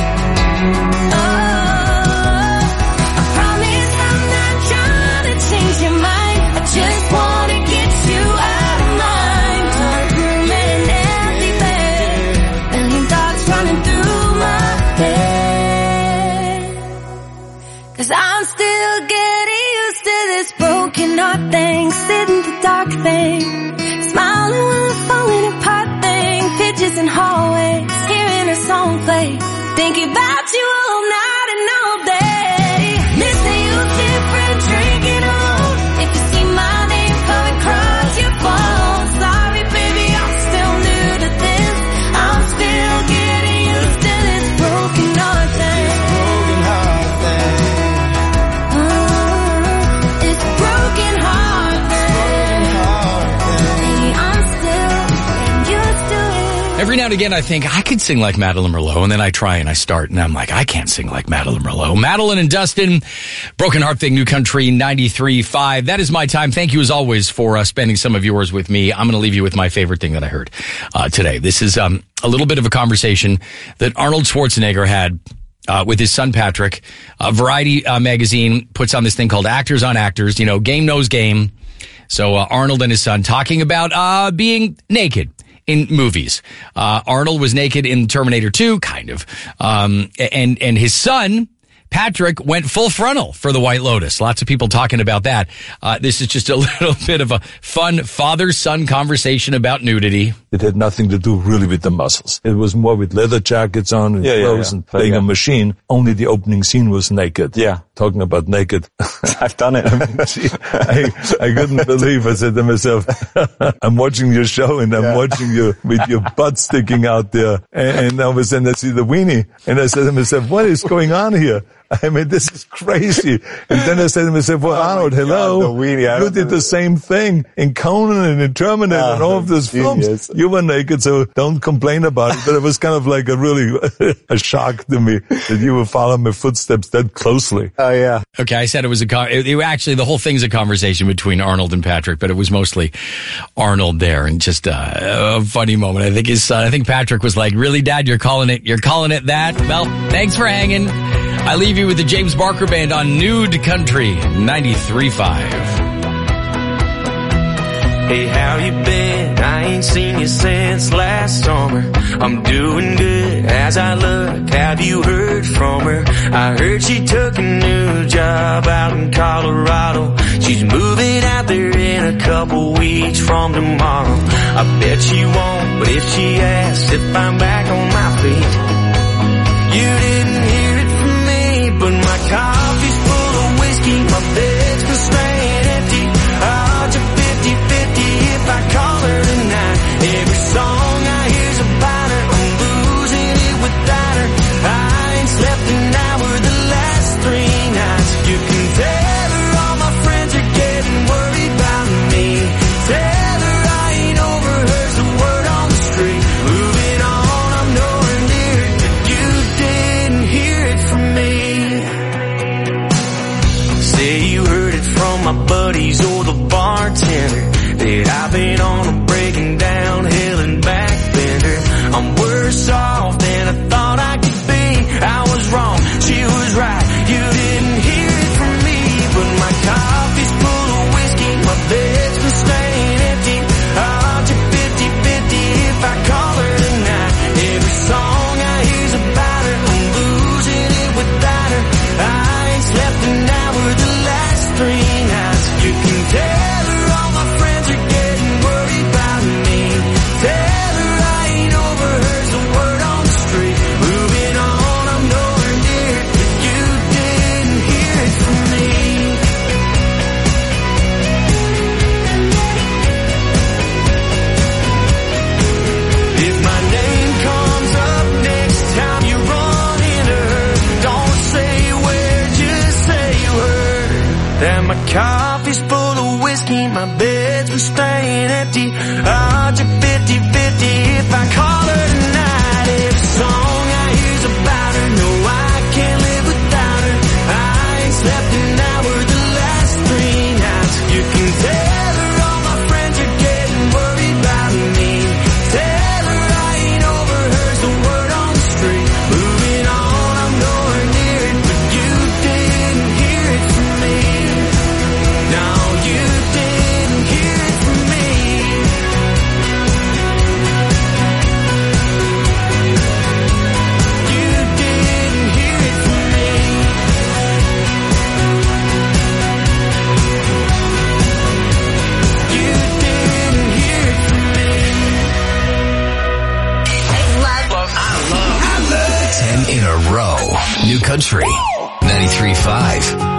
Oh, I promise I'm not trying to change your mind. I just wanna get you out of mind. Dark room and an empty bed. Million thoughts running through my head. Cause I'm still getting used to this broken heart thing. Sitting the dark thing. Smiling while I'm falling apart thing. Pictures in hallways, hearing a song play. Thinking about you all night and all day. Missing you different, drinking alone. If you see my name come across your phone. Sorry baby, I'm still new to this. I'm still getting used to this broken heart thing. Broken heart thing. Uh, it's broken heart thing. Baby, I'm still getting used to it. Every now and again, I think I could sing like Madeline Merlot, and then I try and I start, and I'm like, I can't sing like Madeline Merlot. Madeline and Dustin, Broken Heart Thing, New Country ninety-three point five. That is my time. Thank you, as always, for uh, spending some of yours with me. I'm going to leave you with my favorite thing that I heard uh, today. This is um, a little bit of a conversation that Arnold Schwarzenegger had uh, with his son, Patrick. Uh, Variety uh, magazine puts on this thing called Actors on Actors, you know, game knows game. So uh, Arnold and his son talking about uh, being naked in movies. Uh, Arnold was naked in Terminator two, kind of. Um, and, and his son, Patrick went full frontal for the White Lotus. Lots of people talking about that. Uh, this is just a little bit of a fun father-son conversation about nudity. It had nothing to do really with the muscles. It was more with leather jackets on and Yeah, yeah, clothes yeah. and playing Yeah. a machine. Only the opening scene was naked. Yeah. Talking about naked. I've done it. I, I couldn't believe. I said to myself, I'm watching your show and I'm Yeah. watching you with your butt sticking out there. And, and all of a sudden I see the weenie. And I said to myself, what is going on here? I mean, this is crazy. And then I said to myself, well, Arnold, hello. God, the weenie, I you don't did know. the same thing in Conan and in Terminator Ah, and all of those genius. films. You were naked, so don't complain about it. But it was kind of like a really a shock to me that you would follow my footsteps that closely. Oh, yeah. Okay, I said it was a con- it, it, actually the whole thing's a conversation between Arnold and Patrick, but it was mostly Arnold there, and just uh, a funny moment. I think his son, I think Patrick was like, "Really, Dad? You're calling it? You're calling it that? Well, thanks for hanging." I leave you with the James Barker Band on Nude Country ninety-three point five. Hey, how you been? I ain't seen you since last summer. I'm doing good as I look. Have you heard from her? I heard she took a new job out in Colorado. She's moving out there in a couple weeks from tomorrow. I bet she won't, but if she asks if I'm back on my feet, you didn't hear it from me, but my coffee's full of whiskey, my bed's been staying empty. I'll just fifty fifty if I call her tonight. Every song I hear's about her, I'm losing it without her. I ain't slept an hour the last three nights. You can tell her all my friends are getting worried about me. Tell her I ain't over her's the word on the street. Moving on, I'm nowhere near it, but you didn't hear it from me. Say you heard it from my buddies or the bartender that I've been on a breaking down hill and back bender. I'm worse off than I thought I could be. I was wrong, she was right. You didn't hear it from me, but my coffee's full of whiskey, my bed's been staying empty. I'll just fifty fifty if I call her tonight. Every song I hear's about her, I'm losing it without her. I ain't slept an hour the last three nights. You can tell her all my friends are getting worried about me. Tell her I ain't over her's the word on the street. Moving on, I'm nowhere near it, but you didn't hear it from me. If my name comes up next time you run into her, don't say where, just say you heard that my coffee's full of whiskey, my bed's been staying empty. I'll just fifty fifty if I call her tonight. Every song I hear's about her, no, I can't live without her. I ain't slept an hour the last three nights. You can tell her all my friends are getting worried about me. Tell her I ain't over her's the word on the street. Moving on, I'm nowhere near it, but you didn't hear it from me. No, you didn't hear it from me. You didn't hear it from me. You didn't hear it from me. Ten in a row. New Country ninety-three point five.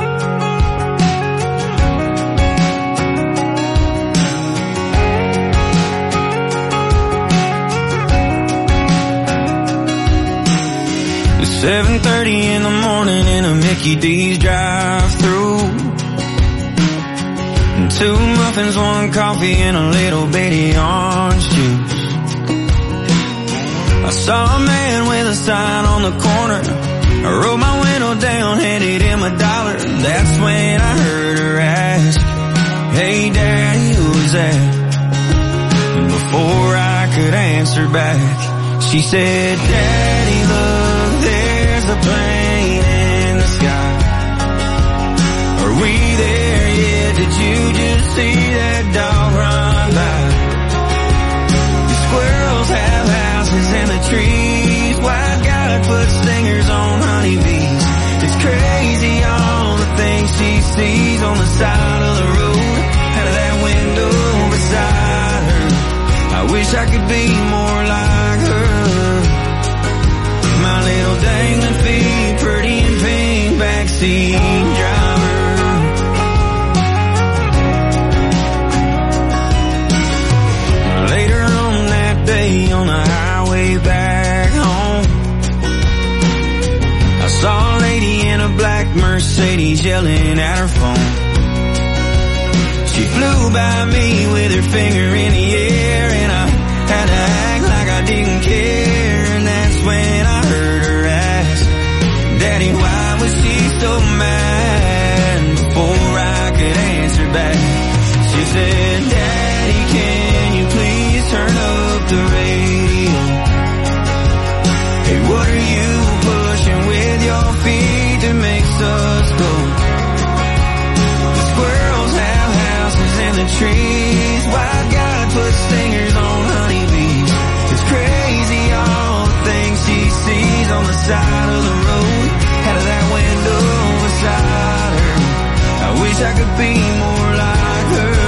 seven thirty in the morning in a Mickey D's drive-thru. And two muffins, one coffee, and a little bitty orange juice. I saw a man with a sign on the corner. I rolled my window down, handed him a dollar. That's when I heard her ask, "Hey Daddy, who's that?" And before I could answer back, she said, "Daddy, look, there's a plane in the sky. Are we there yet? Did you just see that dog run by? The squirrels have houses in the trees. White guy put stingers on honeybees. It's crazy. way back home. I saw a lady in a black Mercedes yelling at her phone. She flew by me with her finger in the air, and I had to act like I didn't care. And that's when I heard her ask, Daddy, why was she so mad? Before I could answer back, she said, Daddy, can you please turn up the radio? Hey, what are you pushing with your feet that makes us go? The squirrels have houses in the trees. Why God put stingers on honeybees? It's crazy all the things she sees on the side of the road, out of that window beside her. I wish I could be more like her.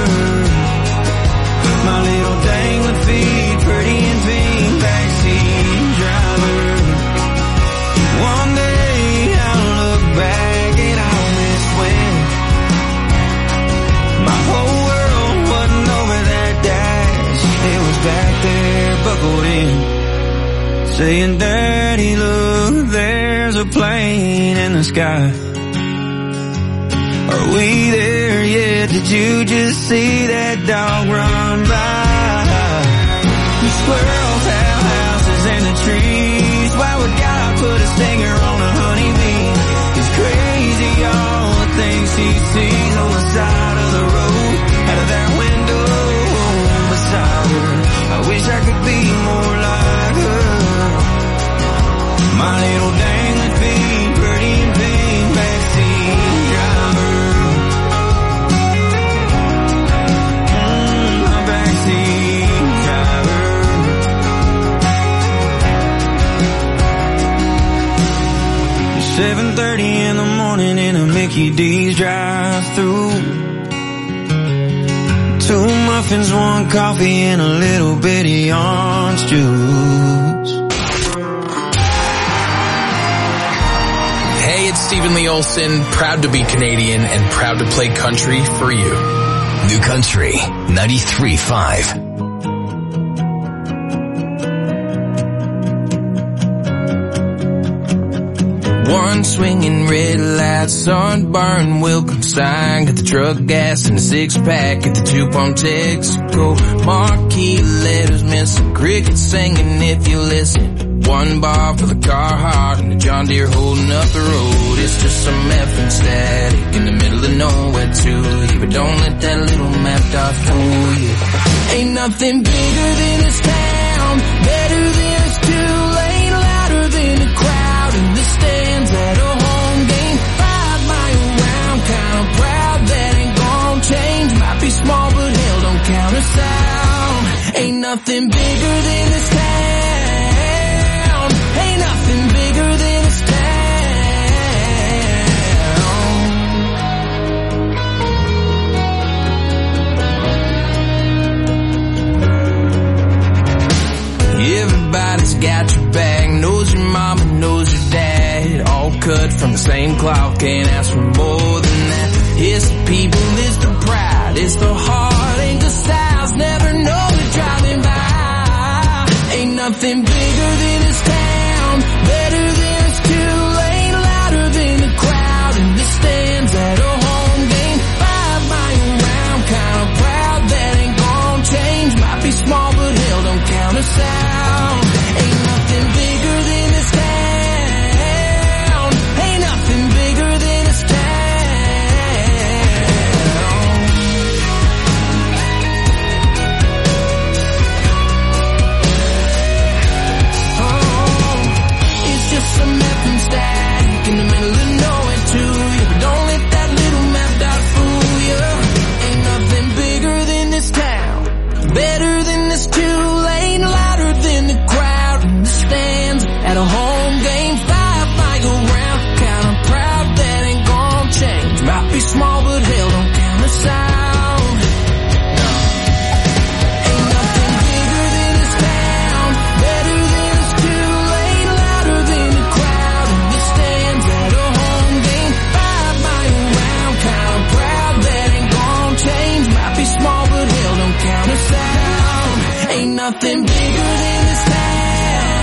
My little dangling feet, pretty and pink, backseat driver. One day I'll look back and I'll miss when my whole world wasn't over that dash. It was back there, buckled in, saying, Daddy, look, there's a plane in the sky. Are we there yet? Did you just see that dog run by? The squirrels have houses in the trees. Why would God put a stinger on a honeybee? It's crazy all the things she sees on the side of the road, out of that window beside her. I wish I could be more like her. My little dangling feet, pretty and pink, backseat driver. Mm, my backseat driver. seven thirty in the morning in a Mickey D's drive-thru. Two muffins, one coffee, and a little bitty orange juice. Hey, it's Stephen Lee Olson, proud to be Canadian and proud to play country for you. New Country ninety-three point five. One swinging red light, sunburn, welcome sign. Got the truck gas and a six pack at the two pump Texaco. Marquee letters, missing crickets singing if you listen. One bar for the Carhartt and the John Deere holding up the road. It's just some effing static in the middle of nowhere to you. But don't let that little map dot fool you. Ain't nothing bigger than this town, better than it's too late, louder than a crowd in the stands at a home game. Five mile round, kinda proud that ain't gon' change. Might be small but hell don't count us out. Ain't nothing bigger than this town. Ain't nothing bigger than this town. Everybody's got your back, knows your mama, knows your dad. All cut from the same cloth, can't ask for more than that. It's the people, it's the pride, it's the heart, ain't the styles, never know you're driving by. Ain't nothing bigger than this town, better than it's too late, louder than the crowd in the stands at a home game. Five mile round, kinda proud that ain't gon' change. Might be small but hell don't count us out. Ain't nothing bigger than this town. Ain't nothing bigger than this town. nothing bigger than this town.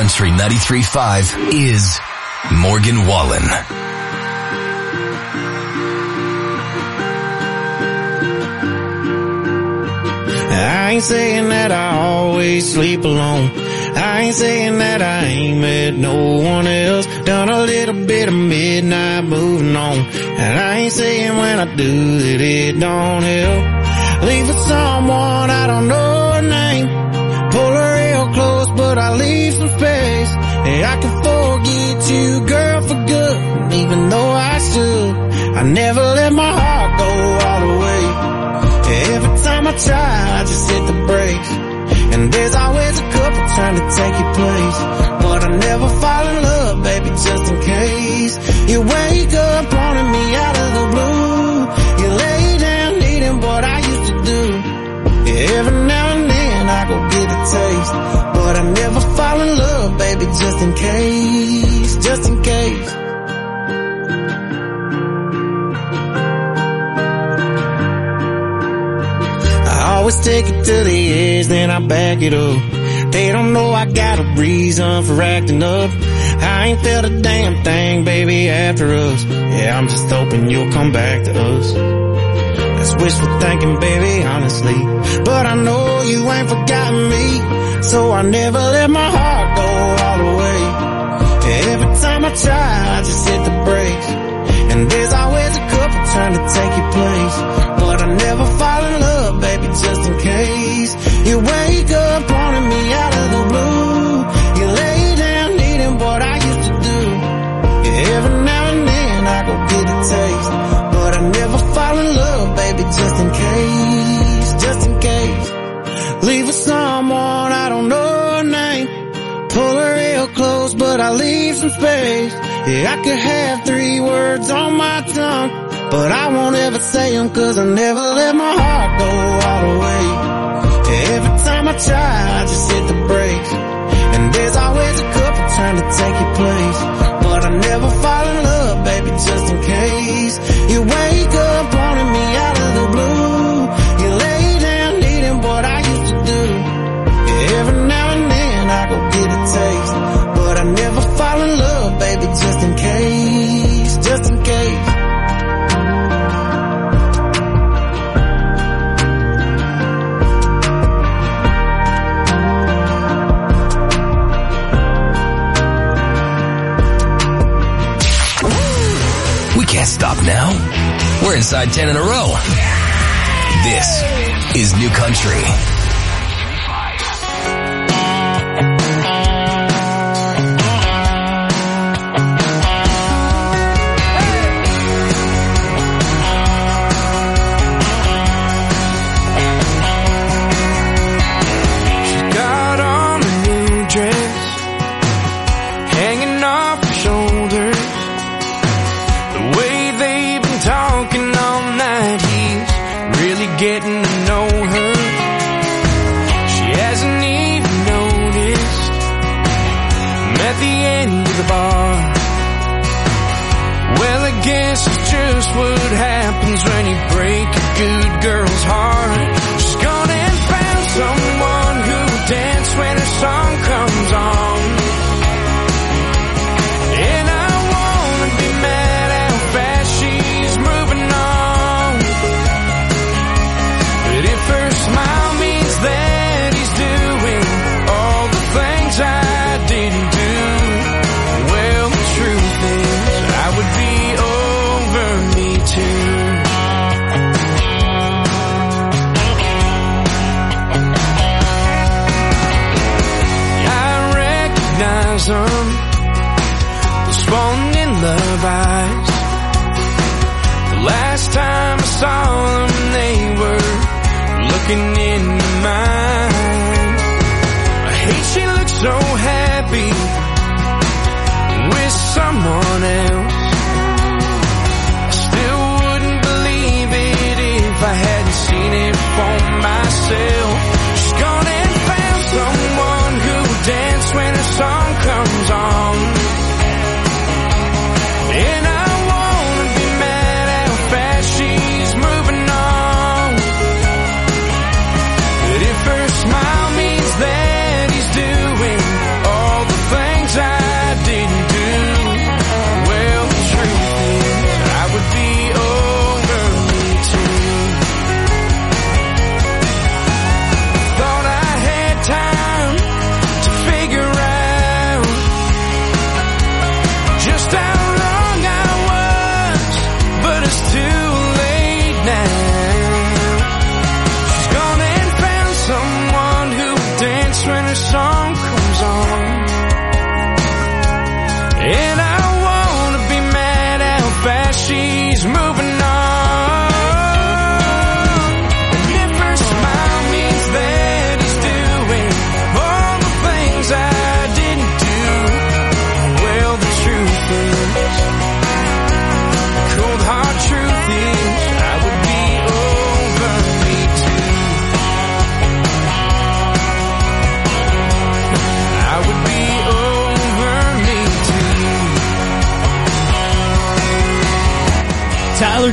Country ninety-three point five is Morgan Wallen. I ain't saying that I always sleep alone. I ain't saying that I ain't met no one else. Done a little bit of midnight moving on. And I ain't saying when I do that it don't help. Leave with someone I don't know her name. Pull her real close, but I leave some space. Hey, I can forget you, girl, for good. Even though I should, I never let my heart go all the way. Every time I try, I just hit the brakes. And there's always a couple trying to take your place. But I never fall in love, baby, just in case. You wake up wanting me out of the blue. You lay down needing what I used to do. Yeah, every now and then I go get a taste. But I never fall in love, baby, just in case. Just in case. I always take it to the edge, then I back it up. They don't know I got a reason for acting up. I ain't felt a damn thing, baby, after us. Yeah, I'm just hoping you'll come back to us. That's wishful thinking, baby, honestly. But I know you ain't forgotten me, so I never let my heart go all the way. Every time I try, I just hit the brakes. And there's always a couple trying to take your place. But I never fall in love, baby, just in case. You wake up wanting me out of the blue. You lay down needing what I used to do. Yeah, every now and then I go get a taste. But I never fall in love, baby, just in case. Just in case. Leave with someone I don't know her name. Pull her real close, but I leave some space. Yeah, I could have three words on my tongue, but I won't ever say them, cause I never let my heart go all the way. Every time I try, I just hit the brakes. And there's always a couple trying to take your place. But I never fall in love, baby, just in case. You wake up wanting me out of the blue. You lay down needing what I used to do. Yeah, every now and then I go get a taste. But I never fall in love, baby, just in case. Just in case. Can't stop now. We're inside ten in a row. This is New Country. She got on a new dress, hanging off her shoulders. Talking all night, he's really getting to know her. She hasn't even noticed him at the end of the bar. Well, I guess it's just what happens when you break a good girl's heart. She's gone and found someone who'll dance when her song comes on. And I wanna be mad how fast she's moving on. But if her smile means that he's doing all the things I didn't do, well, the truth is I would be over me too. I recognize them, those falling in love eyes. Last time I saw them, they were looking into mine. I hate she looks so happy with someone else. I still wouldn't believe it if I hadn't seen it for myself. She's gone and found someone who'll dance when her song comes on. And I she's moving on. But if her smile means that he's doing all the things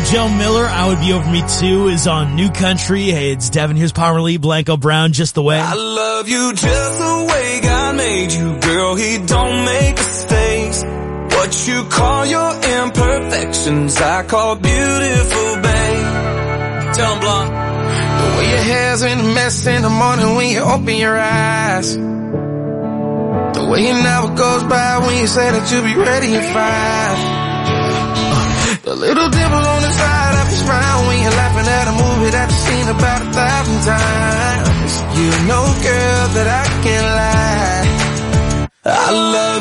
Joe Miller, I Would Be Over Me Too, is on New Country. Hey, it's Devin. Here's Parmalee, Blanco Brown, Just the Way. I love you just the way God made you, girl. He don't make mistakes. What you call your imperfections, I call beautiful, babe. Tell him, Blanc. The way your hair's in a mess in the morning when you open your eyes. The way an hour goes by when you say that you'll be ready at five. The little dimple on the side of his frown when you're laughing at a movie that you've seen about a thousand times. You know, girl, that I can't lie. I love